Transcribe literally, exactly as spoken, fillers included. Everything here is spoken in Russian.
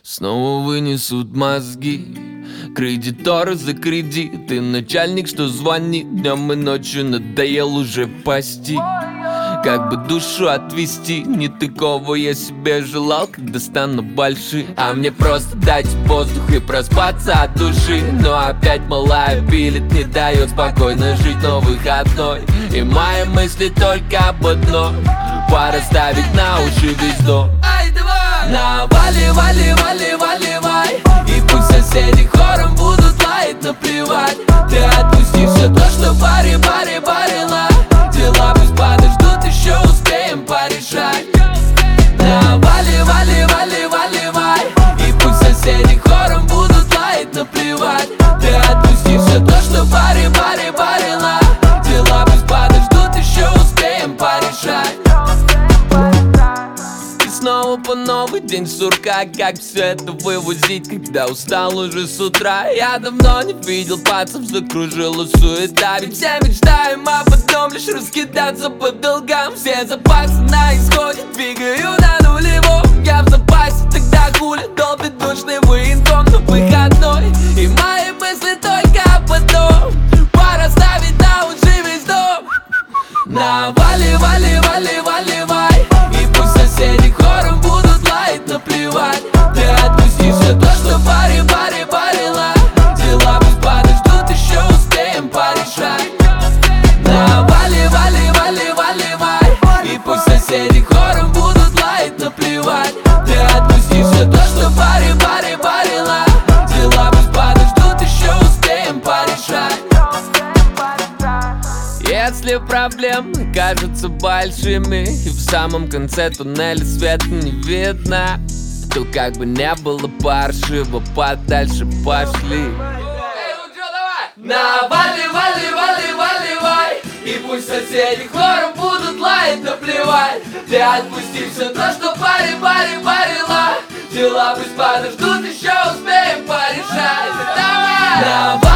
Снова вынесут мозги, кредиторы за кредит. И начальник, что звонит днем и ночью, надоел уже пасти. Как бы душу отвести, не такого я себе желал, когда стану большим. А мне просто дать воздух и проспаться от души. Но опять малая пилит, не дает спокойно жить, но выходной. И мои мысли только об одном: пора ставить на уши весь дом. Ай, давай! На вали, вали, вали, валивай. И пусть соседи хором будут лаять, наплевать. Ты отпусти все то, что пари, пари, парила. Дела пусть подождут, еще успеем порешать. На вали, вали, вали, валивай. И пусть соседи хором будут лаять, наплевать. Ты отпусти все то, что пари, пари, парила. Дела пусть подождут, еще успеем порешать. Снова по новый день сурка. Как все это вывозить, когда устал уже с утра? Я давно не видел пацев, закружила суета. Ведь все мечтаем об одном, лишь раскидаться по долгам. Все запасы на исходе, двигаю на нулевом. Я в запасе, тогда хули долбит душный военком на выходной. И мои мысли только об одном: пора ставить на уши весь дом. На вали, вали, вали, валивай. И пусть соседи хором будут лаять, наплевать. Ты отпусти все то, что пари, пари, парила. Дела пусть подождут, еще успеем порешать. На вали, вали, вали, валивай. И пусть соседи хором будут лаять, наплевать. Ты отпусти все то, что пари, пари, парила. Дела пусть подождут, еще успеем порешать. Если проблемы кажутся большими и в самом конце туннеля света не видно, то как бы не было паршиво, подальше пошли. Эй, ну чё, давай! На вали, вали, вали, валивай. И пусть соседи хором будут лаять, наплевать. Ты отпусти все то, что пари, пари, парила. Дела пусть подождут, еще успеем порешать. Давай!